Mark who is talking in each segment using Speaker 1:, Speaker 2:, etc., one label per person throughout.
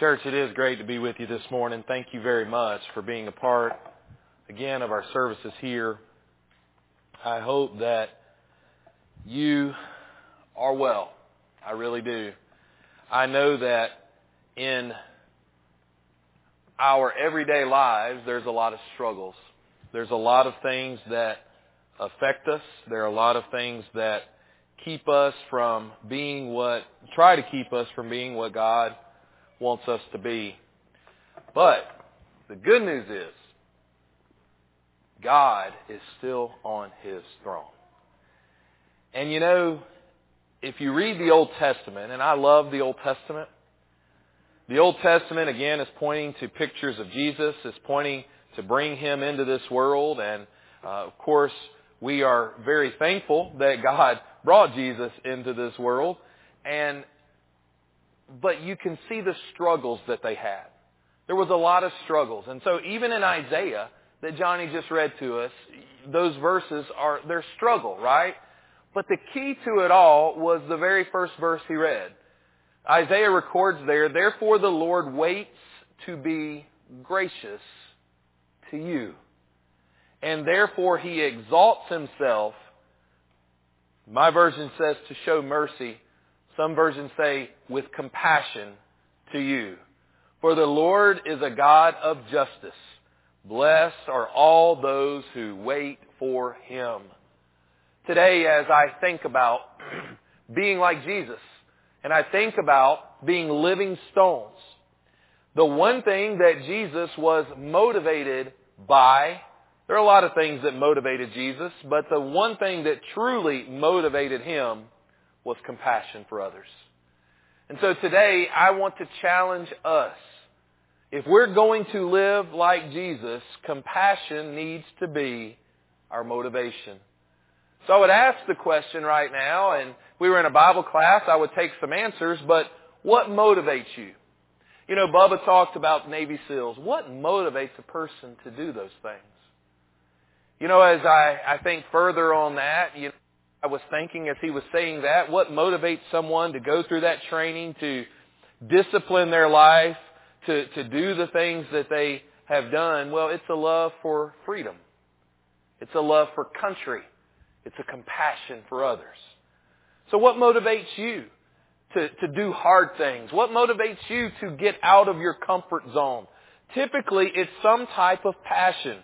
Speaker 1: Church, it is great to be with you this morning. Thank you very much for being a part, again, of our services here. I hope that you are well. I really do. I know that in our everyday lives, there's a lot of struggles. There's a lot of things that affect us. There are a lot of things that keep us from being try to keep us from being what God wants us to be. But the good news is God is still on His throne. And you know, if you read the Old Testament, and I love the Old Testament again is pointing to pictures of Jesus, is pointing to bring Him into this world. And of course, we are very thankful that God brought Jesus into this world. But you can see the struggles that they had. There was a lot of struggles. And so even in Isaiah that Johnny just read to us, those verses are their struggle, right? But the key to it all was the very first verse he read. Isaiah records there, "Therefore the Lord waits to be gracious to you. And therefore He exalts Himself." My version says to show mercy. Some versions say with compassion to you. For the Lord is a God of justice. Blessed are all those who wait for Him. Today, as I think about being like Jesus, and I think about being living stones, the one thing that Jesus was motivated by, there are a lot of things that motivated Jesus, but the one thing that truly motivated Him was compassion for others. And so today, I want to challenge us. If we're going to live like Jesus, compassion needs to be our motivation. So I would ask the question right now, and if we were in a Bible class, I would take some answers, but what motivates you? You know, Bubba talked about Navy SEALs. What motivates a person to do those things? You know, as I think further on that, I was thinking as he was saying that, what motivates someone to go through that training, to discipline their life, to do the things that they have done? Well, it's a love for freedom. It's a love for country. It's a compassion for others. So what motivates you to do hard things? What motivates you to get out of your comfort zone? Typically, it's some type of passion.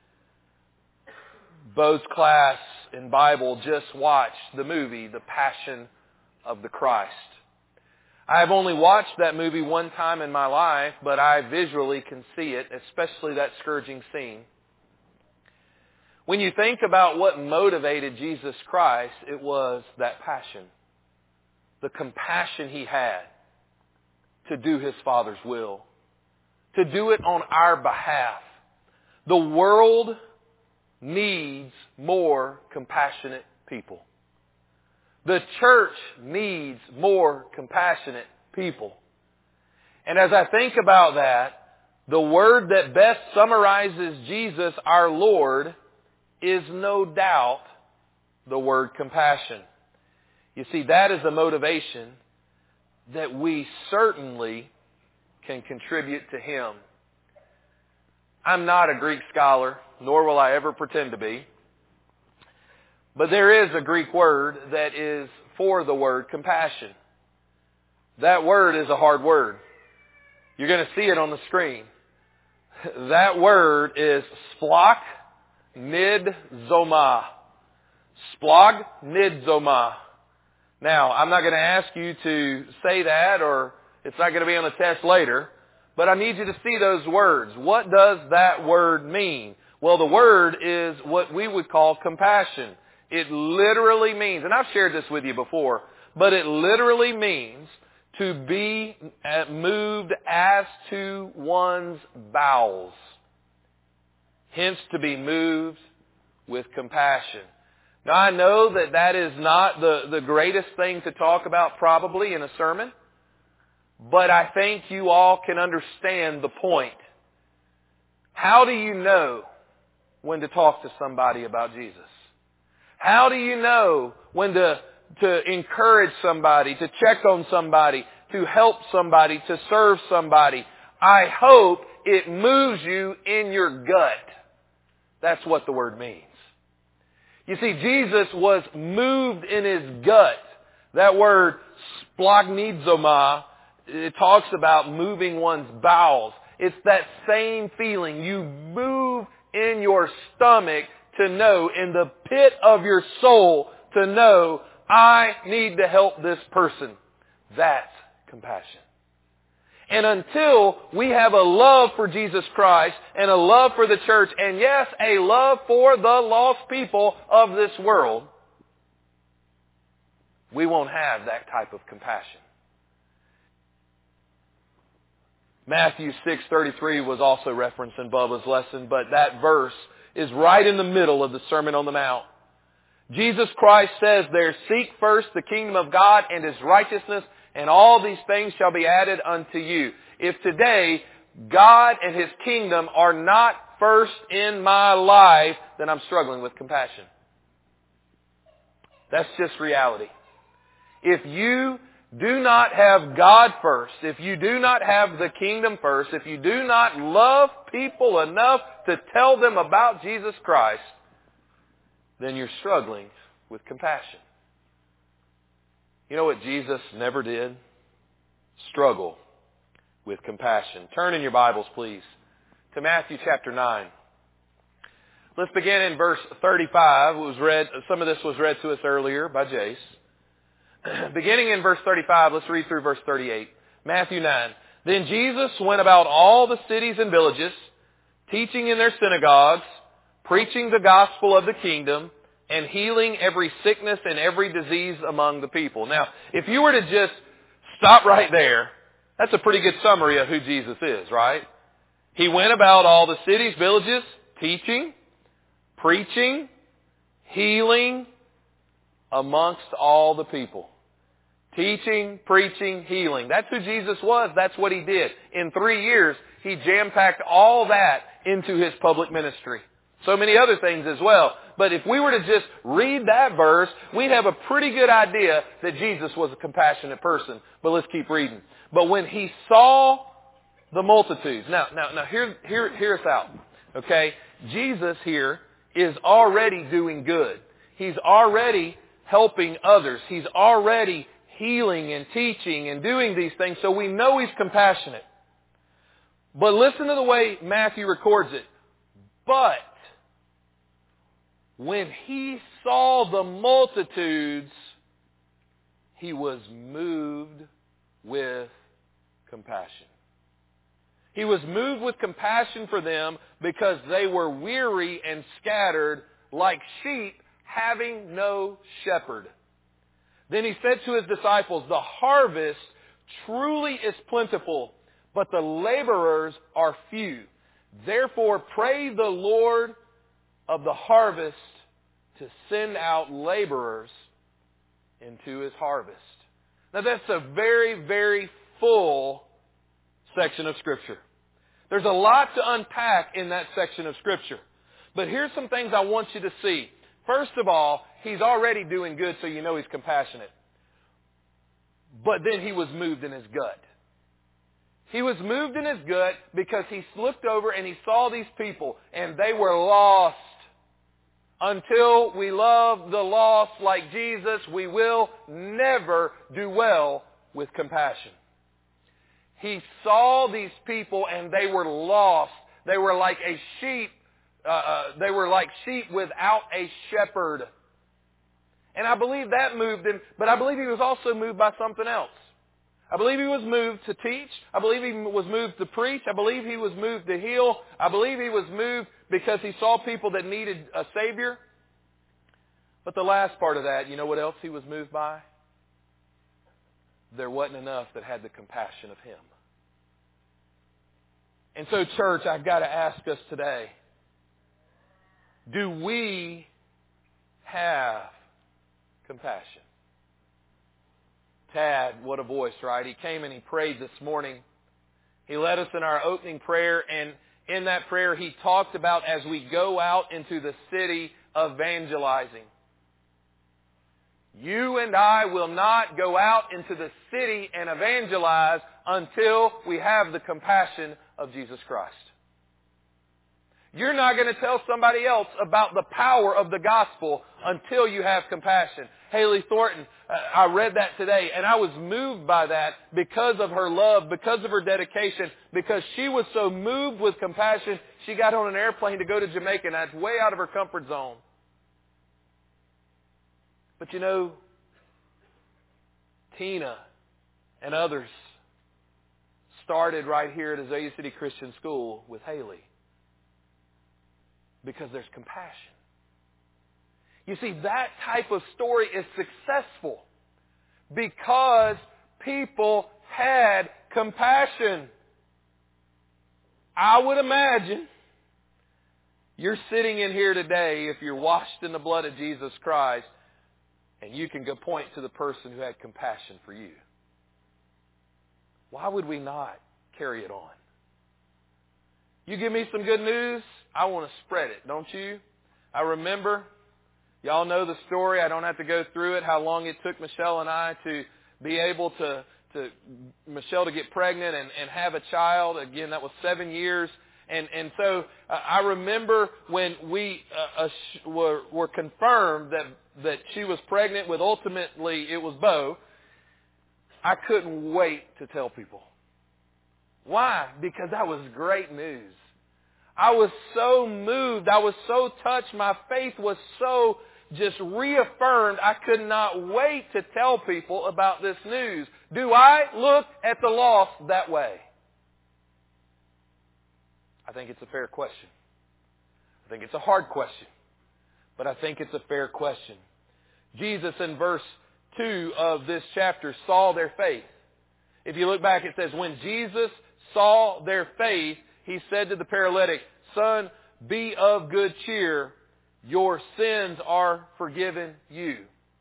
Speaker 1: Bo's class in Bible just watched the movie, The Passion of the Christ. I have only watched that movie one time in my life, but I visually can see it, especially that scourging scene. When you think about what motivated Jesus Christ, it was that passion. The compassion He had to do His Father's will. To do it on our behalf. The world needs more compassionate people. The church needs more compassionate people. And as I think about that, the word that best summarizes Jesus, our Lord, is no doubt the word compassion. You see, that is a motivation that we certainly can contribute to Him. I'm not a Greek scholar, nor will I ever pretend to be. But there is a Greek word that is for the word compassion. That word is a hard word. You're going to see it on the screen. That word is splagnidzomai. Splagnidzomai. Now, I'm not going to ask you to say that, or it's not going to be on the test later. But I need you to see those words. What does that word mean? Well, the word is what we would call compassion. It literally means, and I've shared this with you before, but it literally means to be moved as to one's bowels. Hence, to be moved with compassion. Now, I know that that is not the greatest thing to talk about probably in a sermon. But I think you all can understand the point. How do you know when to talk to somebody about Jesus? How do you know when to encourage somebody, to check on somebody, to help somebody, to serve somebody. I hope it moves you in your gut. That's what the word means. You see, Jesus was moved in His gut. That word, splagnizomai, it talks about moving one's bowels. It's that same feeling. You move in your stomach to know, in the pit of your soul, to know, I need to help this person. That's compassion. And until we have a love for Jesus Christ and a love for the church, and yes, a love for the lost people of this world, we won't have that type of compassion. Matthew 6:33 was also referenced in Bubba's lesson, but that verse is right in the middle of the Sermon on the Mount. Jesus Christ says there, seek first the kingdom of God and His righteousness, and all these things shall be added unto you. If today God and His kingdom are not first in my life, then I'm struggling with compassion. That's just reality. If you do not have God first, if you do not have the kingdom first, if you do not love people enough to tell them about Jesus Christ, then you're struggling with compassion. You know what Jesus never did? Struggle with compassion. Turn in your Bibles, please, to Matthew chapter 9. Let's begin in verse 35. It was read, some of this was read to us earlier by Jace. Beginning in verse 35, let's read through verse 38. Matthew 9. Then Jesus went about all the cities and villages, teaching in their synagogues, preaching the gospel of the kingdom, and healing every sickness and every disease among the people. Now, if you were to just stop right there, that's a pretty good summary of who Jesus is, right? He went about all the cities, villages, teaching, preaching, healing amongst all the people. Teaching, preaching, healing. That's who Jesus was. That's what He did. In 3 years, He jam-packed all that into His public ministry. So many other things as well. But if we were to just read that verse, we'd have a pretty good idea that Jesus was a compassionate person. But let's keep reading. But when He saw the multitudes. Now hear us out. Okay? Jesus here is already doing good. He's already helping others. He's already healing and teaching and doing these things. So we know He's compassionate. But listen to the way Matthew records it. But when He saw the multitudes, He was moved with compassion. He was moved with compassion for them because they were weary and scattered like sheep having no shepherd. Then He said to His disciples, the harvest truly is plentiful, but the laborers are few. Therefore pray the Lord of the harvest to send out laborers into His harvest. Now that's a very, very full section of Scripture. There's a lot to unpack in that section of Scripture. But here's some things I want you to see. First of all, He's already doing good, so you know He's compassionate. But then He was moved in His gut. He was moved in His gut because He looked over and He saw these people, and they were lost. Until we love the lost like Jesus, we will never do well with compassion. He saw these people and they were lost. They were like a sheep. They were like sheep without a shepherd. And I believe that moved Him, but I believe He was also moved by something else. I believe He was moved to teach. I believe He was moved to preach. I believe He was moved to heal. I believe He was moved because He saw people that needed a Savior. But the last part of that, you know what else He was moved by? There wasn't enough that had the compassion of Him. And so, church, I've got to ask us today, do we have compassion? Tad, what a voice, right? He came and he prayed this morning. He led us in our opening prayer, and in that prayer he talked about as we go out into the city evangelizing. You and I will not go out into the city and evangelize until we have the compassion of Jesus Christ. You're not going to tell somebody else about the power of the gospel until you have compassion. Haley Thornton, I read that today, and I was moved by that because of her love, because of her dedication, because she was so moved with compassion, she got on an airplane to go to Jamaica, and that's way out of her comfort zone. But you know, Tina and others started right here at Azalea City Christian School with Haley. Because there's compassion. You see, that type of story is successful because people had compassion. I would imagine you're sitting in here today, if you're washed in the blood of Jesus Christ, and you can go point to the person who had compassion for you. Why would we not carry it on? You give me some good news, I want to spread it, don't you? I remember, y'all know the story, I don't have to go through it, how long it took Michelle and I to be able to Michelle to get pregnant and have a child. Again, that was 7 years. And so I remember when we were confirmed that she was pregnant with, ultimately it was Bo, I couldn't wait to tell people. Why? Because that was great news. I was so moved. I was so touched. My faith was so just reaffirmed. I could not wait to tell people about this news. Do I look at the lost that way? I think it's a fair question. I think it's a hard question. But I think it's a fair question. Jesus in verse 2 of this chapter saw their faith. If you look back, it says, when Jesus saw their faith, He said to the paralytic, Son, be of good cheer. Your sins are forgiven you.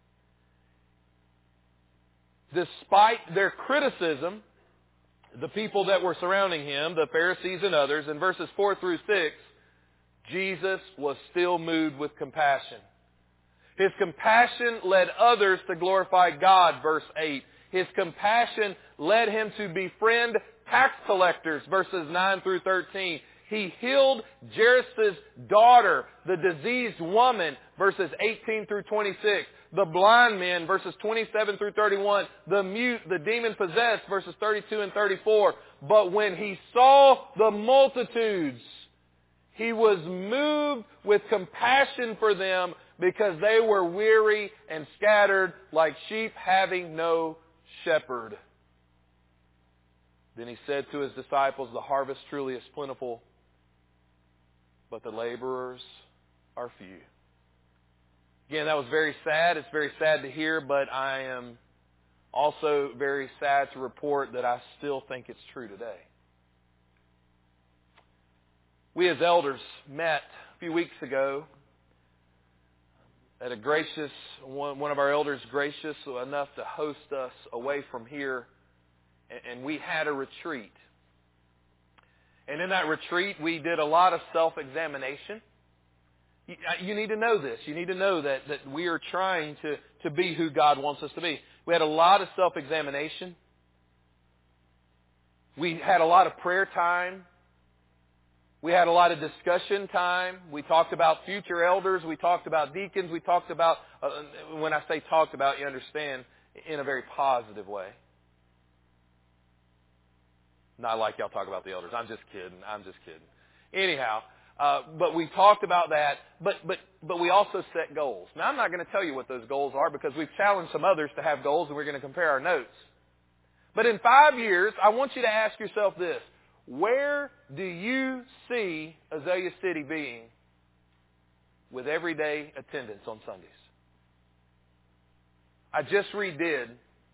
Speaker 1: Despite their criticism, the people that were surrounding Him, the Pharisees and others, in verses 4 through 6, Jesus was still moved with compassion. His compassion led others to glorify God, verse 8. His compassion led Him to befriend tax collectors, verses 9 through 13. He healed Jairus' daughter, the diseased woman, verses 18 through 26. The blind men, verses 27 through 31. The mute, the demon-possessed, verses 32 and 34. But when He saw the multitudes, He was moved with compassion for them because they were weary and scattered like sheep having no shepherd. Then He said to His disciples, the harvest truly is plentiful, but the laborers are few. Again, that was very sad. It's very sad to hear, but I am also very sad to report that I still think it's true today. We as elders met a few weeks ago at one of our elders gracious enough to host us away from here, and we had a retreat. And in that retreat, we did a lot of self-examination. You need to know this. You need to know that we are trying to be who God wants us to be. We had a lot of self-examination. We had a lot of prayer time. We had a lot of discussion time. We talked about future elders. We talked about deacons. We talked about, when I say talked about, you understand, in a very positive way. Not like y'all talk about the elders. I'm just kidding. Anyhow, but we talked about that. But we also set goals. Now, I'm not going to tell you what those goals are because we've challenged some others to have goals, and we're going to compare our notes. But in 5 years, I want you to ask yourself this. Where do you see Azalea City being with everyday attendance on Sundays? I just redid.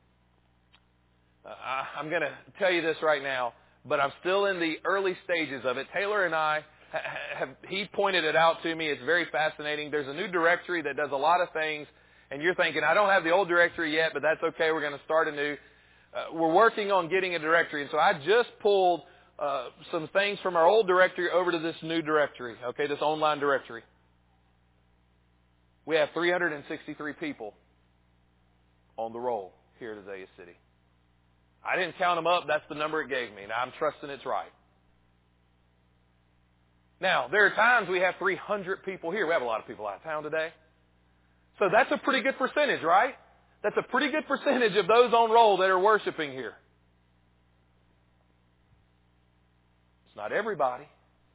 Speaker 1: I'm going to tell you this right now, but I'm still in the early stages of it. Taylor and I, he pointed it out to me. It's very fascinating. There's a new directory that does a lot of things, and you're thinking, I don't have the old directory yet, but that's okay. We're going to start anew. We're working on getting a directory, and so I just pulled some things from our old directory over to this new directory, okay, this online directory. We have 363 people on the roll here at Azalea City. I didn't count them up. That's the number it gave me. And I'm trusting it's right. Now, there are times we have 300 people here. We have a lot of people out of town today. So that's a pretty good percentage, right? That's a pretty good percentage of those on roll that are worshiping here. It's not everybody.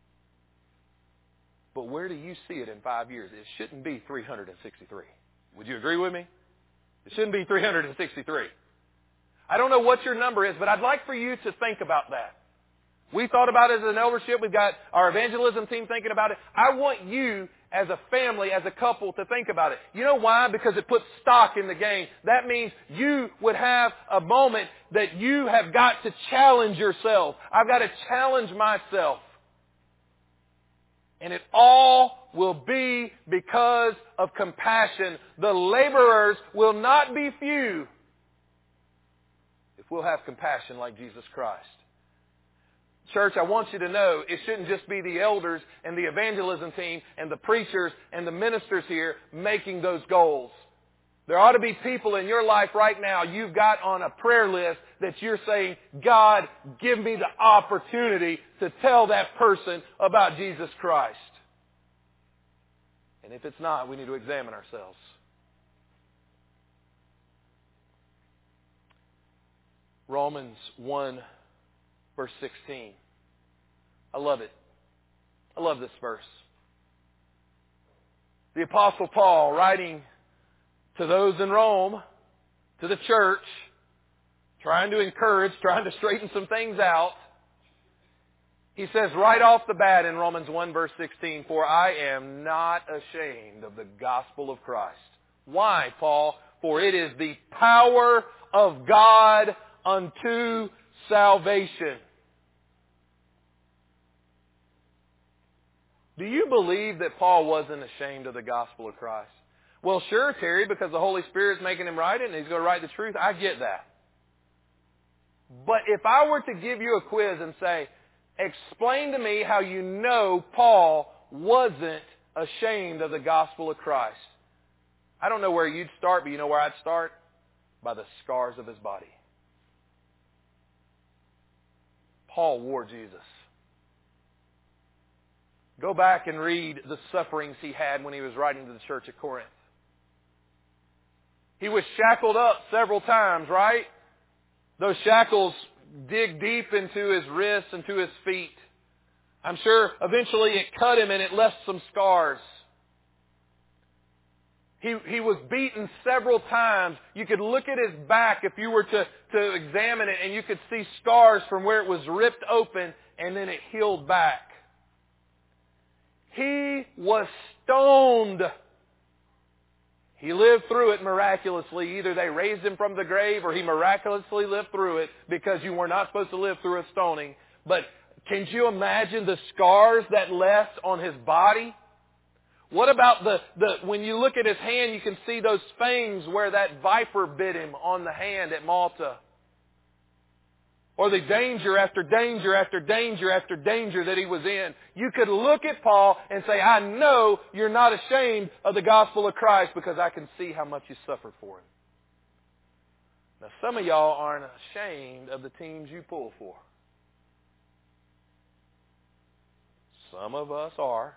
Speaker 1: But where do you see it in 5 years? It shouldn't be 363. Would you agree with me? It shouldn't be 363. I don't know what your number is, but I'd like for you to think about that. We thought about it as an eldership. We've got our evangelism team thinking about it. I want you as a family, as a couple, to think about it. You know why? Because it puts stock in the game. That means you would have a moment that you have got to challenge yourself. I've got to challenge myself. And it all will be because of compassion. The laborers will not be few if we'll have compassion like Jesus Christ. Church, I want you to know it shouldn't just be the elders and the evangelism team and the preachers and the ministers here making those goals. There ought to be people in your life right now you've got on a prayer list that you're saying, God, give me the opportunity to tell that person about Jesus Christ. And if it's not, we need to examine ourselves. Romans 1, verse 16. I love it. I love this verse. The Apostle Paul, writing to those in Rome, to the church, trying to encourage, trying to straighten some things out. He says right off the bat in Romans 1, verse 16, "For I am not ashamed of the gospel of Christ." Why, Paul? For it is the power of God unto salvation. Do you believe that Paul wasn't ashamed of the gospel of Christ? Well, sure, Terry, because the Holy Spirit's making him write it and he's going to write the truth. I get that. But if I were to give you a quiz and say, explain to me how you know Paul wasn't ashamed of the gospel of Christ, I don't know where you'd start, but you know where I'd start? By the scars of his body. Paul wore Jesus. Go back and read the sufferings he had when he was writing to the church at Corinth. He was shackled up several times, right? Those shackles dig deep into his wrists and to his feet. I'm sure eventually it cut him and it left some scars. He was beaten several times. You could look at his back if you were to examine it, and you could see scars from where it was ripped open and then it healed back. He was stoned. He lived through it miraculously. Either they raised him from the grave or he miraculously lived through it, because you were not supposed to live through a stoning. But can you imagine the scars that left on his body? What about when you look at his hand, you can see those fangs where that viper bit him on the hand at Malta. Or the danger after danger after danger after danger that he was in. You could look at Paul and say, I know you're not ashamed of the gospel of Christ because I can see how much you suffered for him. Now, some of y'all aren't ashamed of the teams you pull for. Some of us are.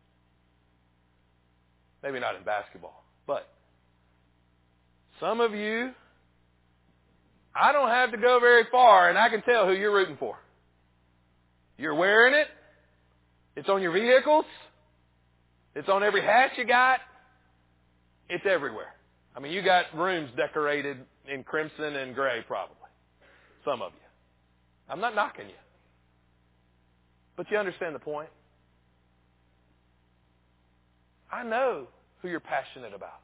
Speaker 1: Maybe not in basketball, but some of you, I don't have to go very far and I can tell who you're rooting for. You're wearing it. It's on your vehicles. It's on every hat you got. It's everywhere. I mean, you got rooms decorated in crimson and gray probably. Some of you. I'm not knocking you. But you understand the point. I know who you're passionate about.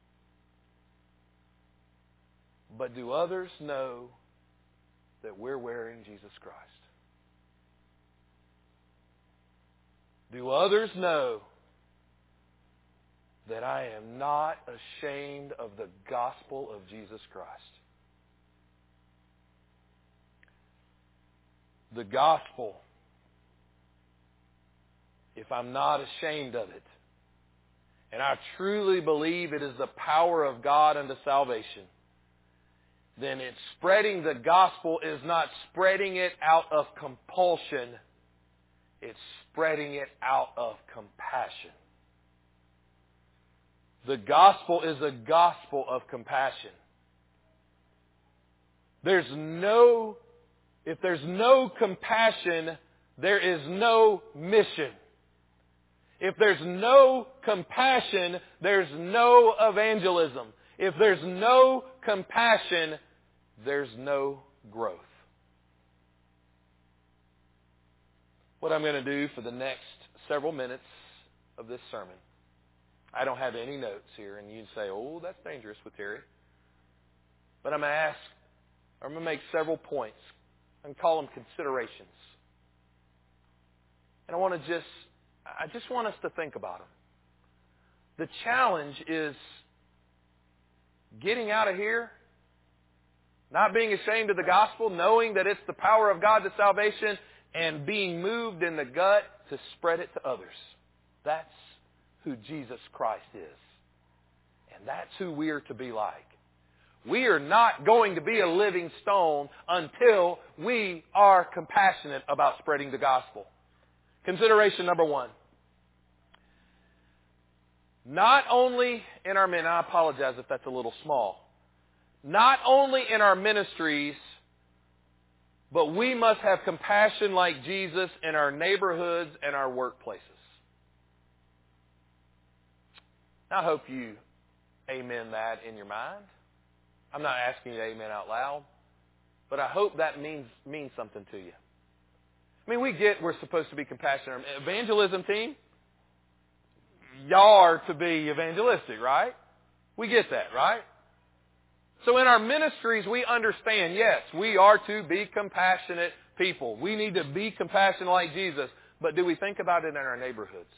Speaker 1: But do others know that we're wearing Jesus Christ? Do others know that I am not ashamed of the gospel of Jesus Christ? The gospel, if I'm not ashamed of it, and I truly believe it is the power of God unto salvation, then it's spreading the gospel is not spreading it out of compulsion. It's spreading it out of compassion. The gospel is a gospel of compassion. If there's no compassion, there is no mission. If there's no compassion, there's no evangelism. If there's no compassion, there's no growth. What I'm going to do for the next several minutes of this sermon, I don't have any notes here, and you'd say, oh, that's dangerous with Terry. But I'm going to make several points and call them considerations. And I just want us to think about them. The challenge is getting out of here, not being ashamed of the gospel, knowing that it's the power of God to salvation, and being moved in the gut to spread it to others. That's who Jesus Christ is. And that's who we are to be like. We are not going to be a living stone until we are compassionate about spreading the gospel. Consideration number one. Not only in our men, I apologize if that's a little small. Not only in our ministries, but we must have compassion like Jesus in our neighborhoods and our workplaces. I hope you amen that in your mind. I'm not asking you to amen out loud, but I hope that means something to you. I mean, we're supposed to be compassionate. Evangelism team, y'all are to be evangelistic, right? We get that, right? So in our ministries, we understand, yes, we are to be compassionate people. We need to be compassionate like Jesus. But do we think about it in our neighborhoods?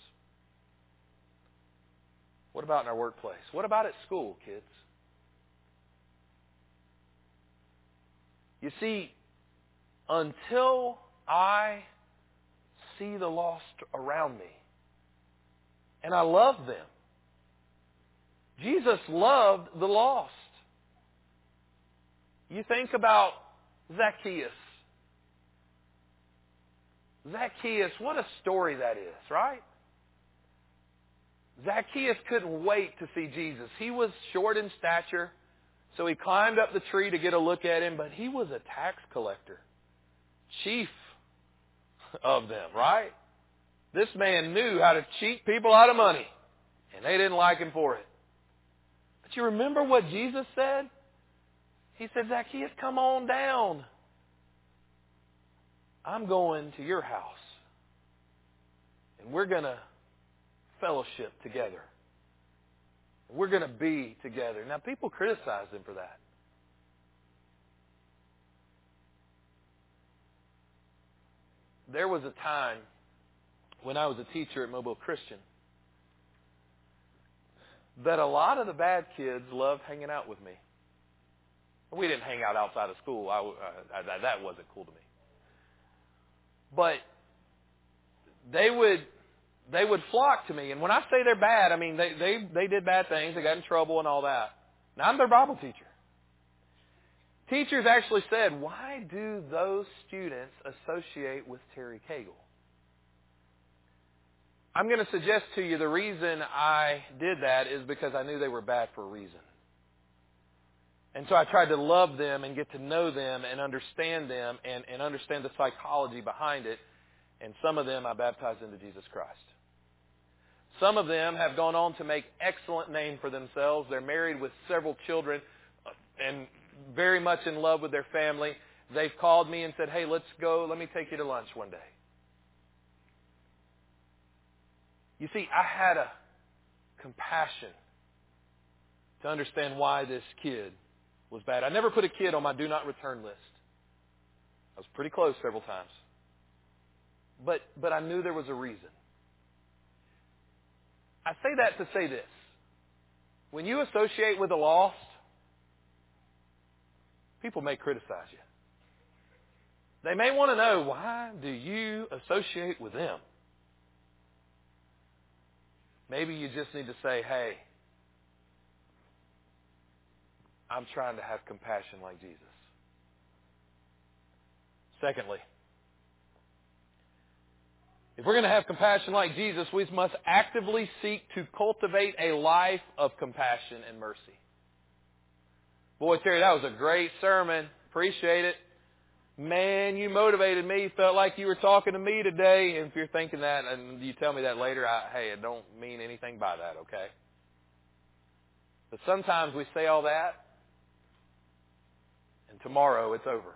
Speaker 1: What about in our workplace? What about at school, kids? You see, until I see the lost around me, and I love them. Jesus loved the lost. You think about Zacchaeus. Zacchaeus, what a story that is, right? Zacchaeus couldn't wait to see Jesus. He was short in stature, so he climbed up the tree to get a look at him, but he was a tax collector, chief of them, right? This man knew how to cheat people out of money, and they didn't like him for it. But you remember what Jesus said? He said, Zacchaeus, come on down. I'm going to your house, and we're going to fellowship together. We're going to be together. Now, people criticize him for that. There was a time when I was a teacher at Mobile Christian that a lot of the bad kids loved hanging out with me. We didn't hang out outside of school. That wasn't cool to me. But they would flock to me. And when I say they're bad, I mean they did bad things. They got in trouble and all that. Now, I'm their Bible teacher. Teachers actually said, why do those students associate with Terry Cagle? I'm going to suggest to you the reason I did that is because I knew they were bad for a reason. And so I tried to love them and get to know them and understand them and understand the psychology behind it. And some of them I baptized into Jesus Christ. Some of them have gone on to make excellent name for themselves. They're married with several children and very much in love with their family. They've called me and said, hey, let's go. Let me take you to lunch one day. You see, I had a compassion to understand why this kid was bad. I never put a kid on my do not return list. I was pretty close several times. But I knew there was a reason. I say that to say this. When you associate with the lost, people may criticize you. They may want to know, why do you associate with them? Maybe you just need to say, hey, I'm trying to have compassion like Jesus. Secondly, if we're going to have compassion like Jesus, we must actively seek to cultivate a life of compassion and mercy. Boy, Terry, that was a great sermon. Appreciate it. Man, you motivated me. Felt like you were talking to me today. And if you're thinking that and you tell me that later, I don't mean anything by that, okay? But sometimes we say all that, and tomorrow it's over.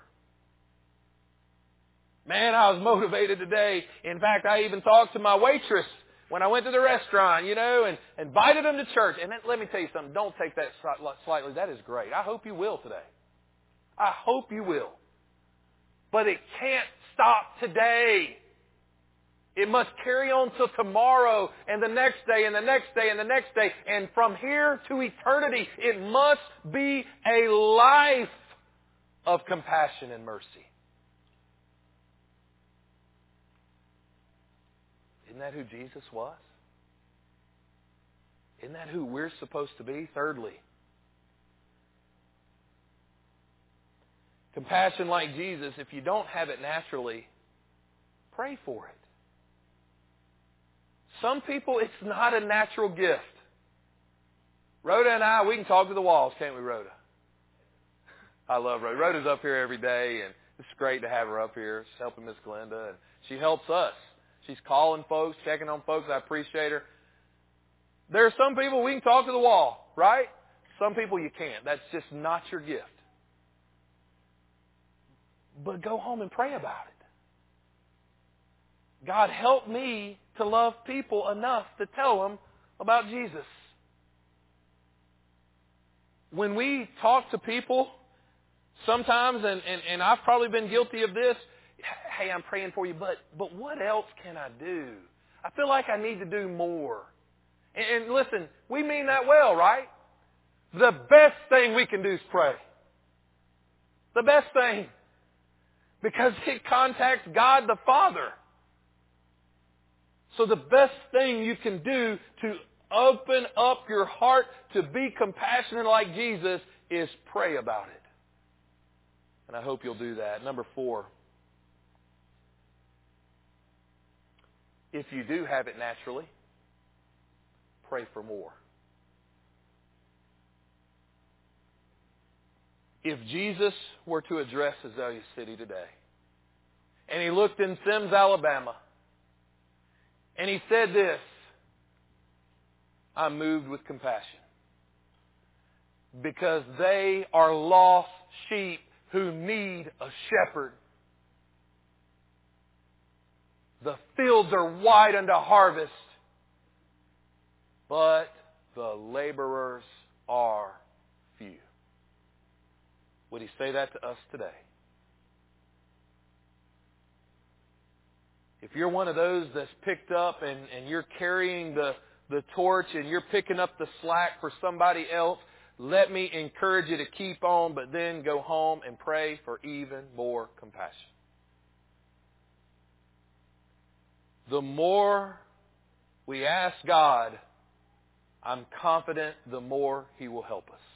Speaker 1: Man, I was motivated today. In fact, I even talked to my waitress when I went to the restaurant, and invited them to church. And let me tell you something. Don't take that slightly. That is great. I hope you will today. I hope you will. But it can't stop today. It must carry on till tomorrow and the next day and the next day and the next day. And from here to eternity, it must be a life of compassion and mercy. Isn't that who Jesus was? Isn't that who we're supposed to be? Thirdly, compassion like Jesus, if you don't have it naturally, pray for it. Some people, it's not a natural gift. Rhoda and I, we can talk to the walls, can't we, Rhoda? I love Rhoda. Rhoda's up here every day, and it's great to have her up here. She's helping Miss Glenda, and she helps us. She's calling folks, checking on folks. I appreciate her. There are some people we can talk to the wall, right? Some people you can't. That's just not your gift. But go home and pray about it. God, help me to love people enough to tell them about Jesus. When we talk to people, sometimes, and I've probably been guilty of this, hey, I'm praying for you, but what else can I do? I feel like I need to do more. And listen, we mean that well, right? The best thing we can do is pray. The best thing. Because it contacts God the Father. So the best thing you can do to open up your heart to be compassionate like Jesus is pray about it. And I hope you'll do that. Number 4. If you do have it naturally, pray for more. If Jesus were to address Azalea City today, and he looked in Sims, Alabama, and he said this, I'm moved with compassion because they are lost sheep who need a shepherd. The fields are wide unto harvest, but the laborers are few. Would he say that to us today? If you're one of those that's picked up and you're carrying the torch and you're picking up the slack for somebody else, let me encourage you to keep on, but then go home and pray for even more compassion. The more we ask God, I'm confident the more He will help us.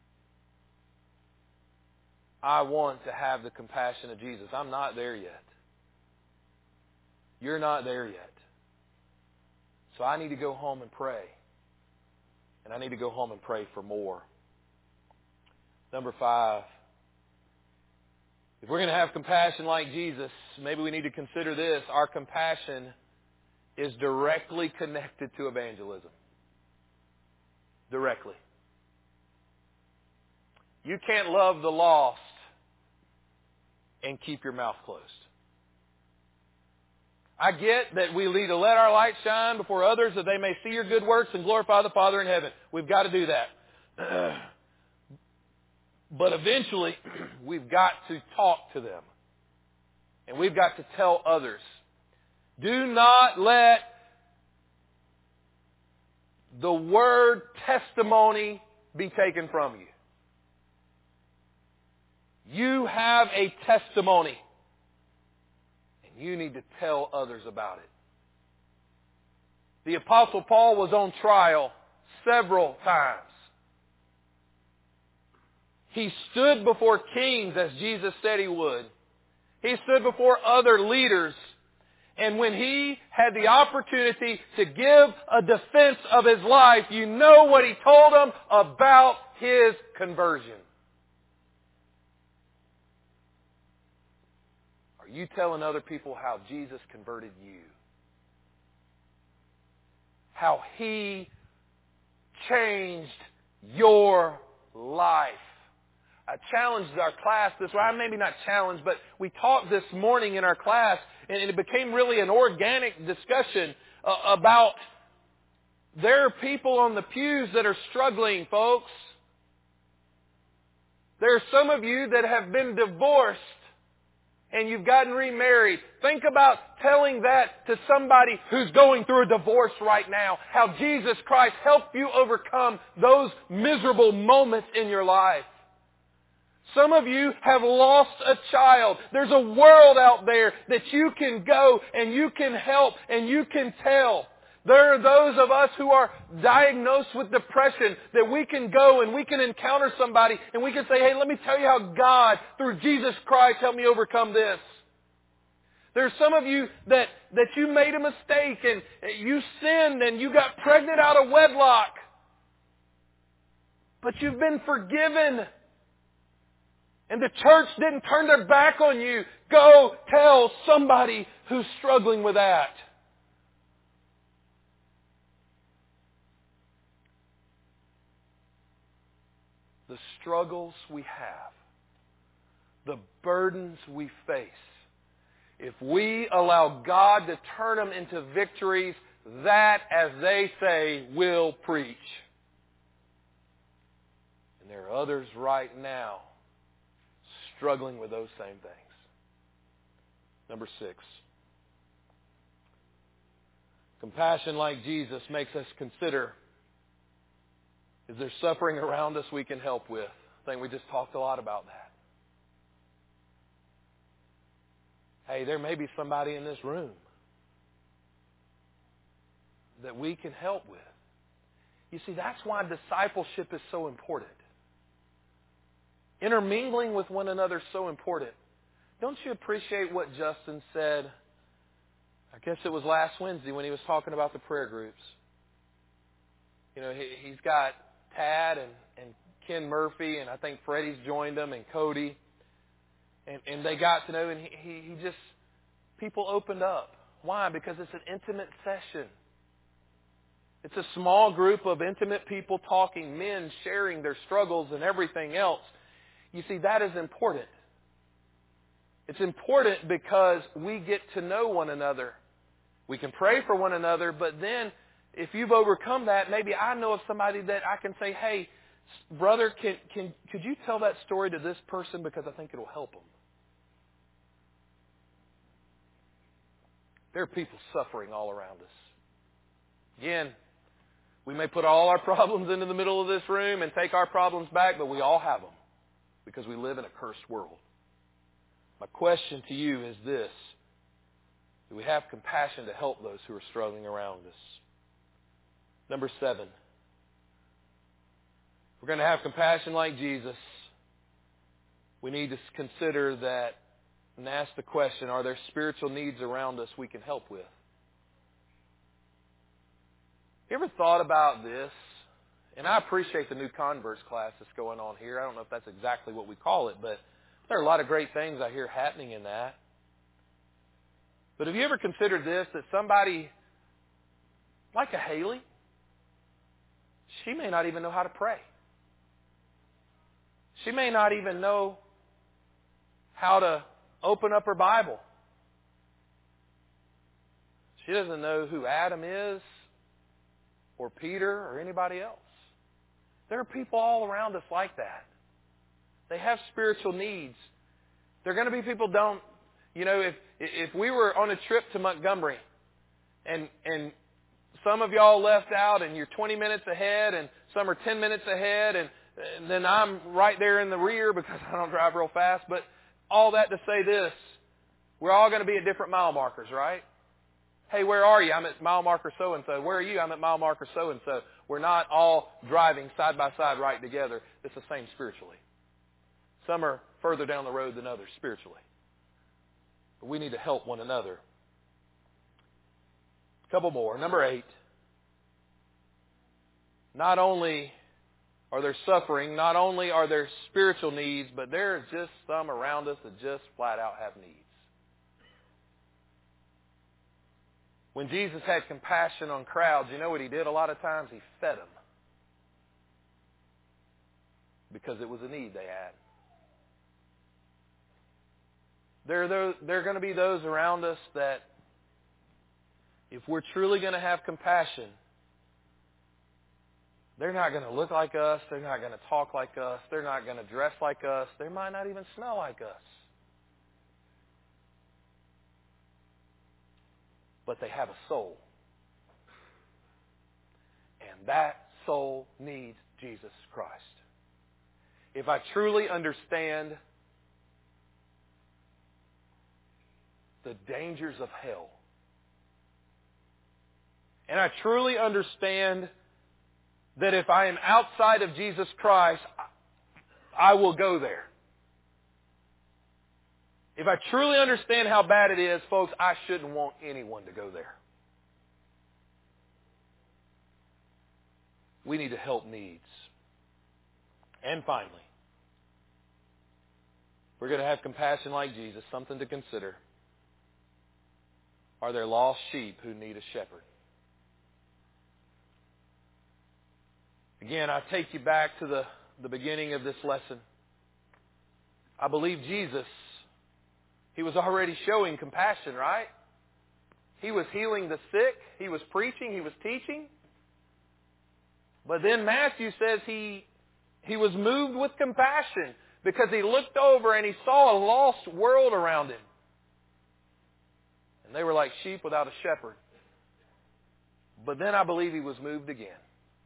Speaker 1: I want to have the compassion of Jesus. I'm not there yet. You're not there yet. So I need to go home and pray. And I need to go home and pray for more. Number 5. If we're going to have compassion like Jesus, maybe we need to consider this. Our compassion is directly connected to evangelism. Directly. You can't love the lost and keep your mouth closed. I get that we need to let our light shine before others that they may see your good works and glorify the Father in heaven. We've got to do that. But eventually, we've got to talk to them. And we've got to tell others. Do not let the word testimony be taken from you. You have a testimony. And you need to tell others about it. The Apostle Paul was on trial several times. He stood before kings as Jesus said He would. He stood before other leaders. And when He had the opportunity to give a defense of His life, you know what He told them about His conversion. Are you telling other people how Jesus converted you? How He changed your life? I challenged our class this way. Maybe not challenged, but we talked this morning in our class, and it became really an organic discussion about there are people on the pews that are struggling, folks. There are some of you that have been divorced and you've gotten remarried. Think about telling that to somebody who's going through a divorce right now. How Jesus Christ helped you overcome those miserable moments in your life. Some of you have lost a child. There's a world out there that you can go and you can help and you can tell. There are those of us who are diagnosed with depression that we can go and we can encounter somebody and we can say, hey, let me tell you how God, through Jesus Christ, helped me overcome this. There's some of you that you made a mistake and you sinned and you got pregnant out of wedlock. But you've been forgiven. And the church didn't turn their back on you. Go tell somebody who's struggling with that. The struggles we have, the burdens we face, if we allow God to turn them into victories, that, as they say, will preach. And there are others right now struggling with those same things. Number 6. Compassion like Jesus makes us consider, is there suffering around us we can help with? I think we just talked a lot about that. Hey, there may be somebody in this room that we can help with. You see, that's why discipleship is so important. Intermingling with one another is so important. Don't you appreciate what Justin said? I guess it was last Wednesday when he was talking about the prayer groups. You know, he's got Tad and Ken Murphy, and I think Freddie's joined them, and Cody. And they got to know, and he just, people opened up. Why? Because it's an intimate session. It's a small group of intimate people talking, men sharing their struggles and everything else. You see, that is important. It's important because we get to know one another. We can pray for one another, but then if you've overcome that, maybe I know of somebody that I can say, hey, brother, could you tell that story to this person because I think it'll help them. There are people suffering all around us. Again, we may put all our problems into the middle of this room and take our problems back, but we all have them because we live in a cursed world. My question to you is this: do we have compassion to help those who are struggling around us? Number 7. We're going to have compassion like Jesus. We need to consider that and ask the question, are there spiritual needs around us we can help with? You ever thought about this? And I appreciate the new converts class that's going on here. I don't know if that's exactly what we call it, but there are a lot of great things I hear happening in that. But have you ever considered this, that somebody like a Haley, she may not even know how to pray. She may not even know how to open up her Bible. She doesn't know who Adam is or Peter or anybody else. There are people all around us like that. They have spiritual needs. There are going to be people don't, you know, if we were on a trip to Montgomery and some of y'all left out and you're 20 minutes ahead and some are 10 minutes ahead and then I'm right there in the rear because I don't drive real fast. But all that to say this, we're all going to be at different mile markers, right? Hey, where are you? I'm at mile marker so-and-so. Where are you? I'm at mile marker so-and-so. We're not all driving side by side right together. It's the same spiritually. Some are further down the road than others spiritually. But we need to help one another. A couple more. Number 8. Not only are there suffering, not only are there spiritual needs, but there are just some around us that just flat out have needs. When Jesus had compassion on crowds, you know what He did a lot of times? He fed them. Because it was a need they had. There are going to be those around us that, if we're truly going to have compassion, they're not going to look like us. They're not going to talk like us. They're not going to dress like us. They might not even smell like us. But they have a soul. And that soul needs Jesus Christ. If I truly understand the dangers of hell, and I truly understand that if I am outside of Jesus Christ, I will go there. If I truly understand how bad it is, folks, I shouldn't want anyone to go there. We need to help needs. And finally, we're going to have compassion like Jesus, something to consider. Are there lost sheep who need a shepherd? Again, I take you back to the beginning of this lesson. I believe Jesus, He was already showing compassion, right? He was healing the sick. He was preaching. He was teaching. But then Matthew says he was moved with compassion because He looked over and He saw a lost world around Him. And they were like sheep without a shepherd. But then I believe He was moved again.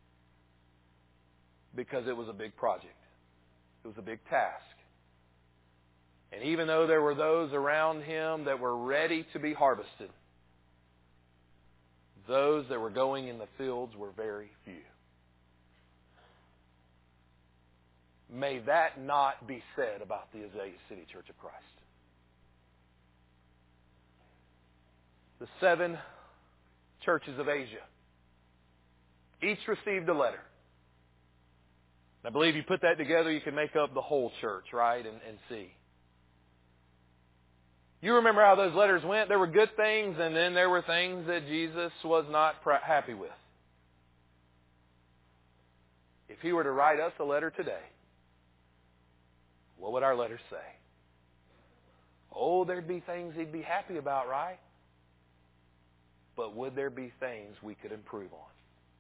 Speaker 1: Because it was a big project. It was a big task. And even though there were those around Him that were ready to be harvested, those that were going in the fields were very few. May that not be said about the Azalea City Church of Christ. The 7 churches of Asia each received a letter. I believe you put that together, you can make up the whole church, right? And see. You remember how those letters went? There were good things, and then there were things that Jesus was not happy with. If He were to write us a letter today, what would our letter say? Oh, there'd be things He'd be happy about, right? But would there be things we could improve on?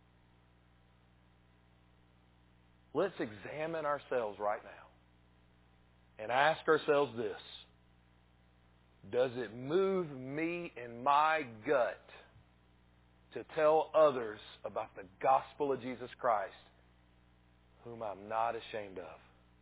Speaker 1: Let's examine ourselves right now and ask ourselves this. Does it move me in my gut to tell others about the gospel of Jesus Christ, whom I'm not ashamed of?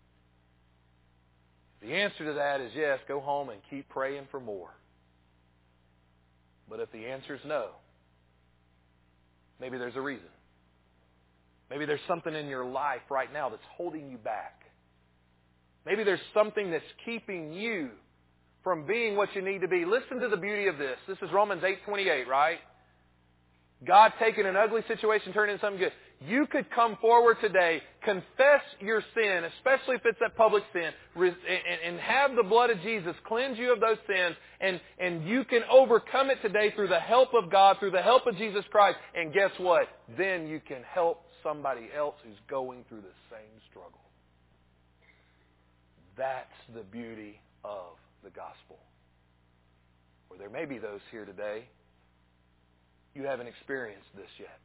Speaker 1: The answer to that is yes, go home and keep praying for more. But if the answer is no, maybe there's a reason. Maybe there's something in your life right now that's holding you back. Maybe there's something that's keeping you from being what you need to be. Listen to the beauty of this. This is Romans 8:28, right? God taking an ugly situation, turning into something good. You could come forward today, confess your sin, especially if it's that public sin, and have the blood of Jesus cleanse you of those sins, and you can overcome it today through the help of God, through the help of Jesus Christ. And guess what? Then you can help somebody else who's going through the same struggle. That's the beauty of the gospel. Or there may be those here today, you haven't experienced this yet.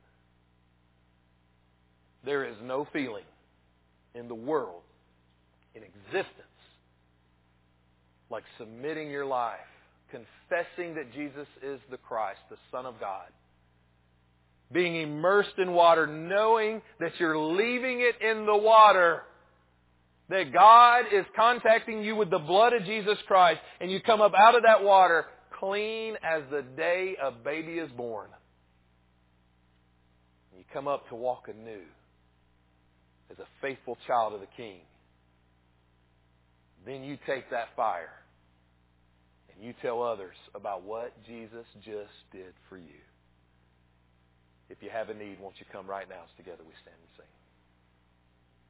Speaker 1: There is no feeling in the world, in existence, like submitting your life, confessing that Jesus is the Christ, the Son of God, being immersed in water, knowing that you're leaving it in the water, that God is contacting you with the blood of Jesus Christ, and you come up out of that water clean as the day a baby is born. You come up to walk anew as a faithful child of the King. Then you take that fire and you tell others about what Jesus just did for you. If you have a need, won't you come right now as together we stand and sing.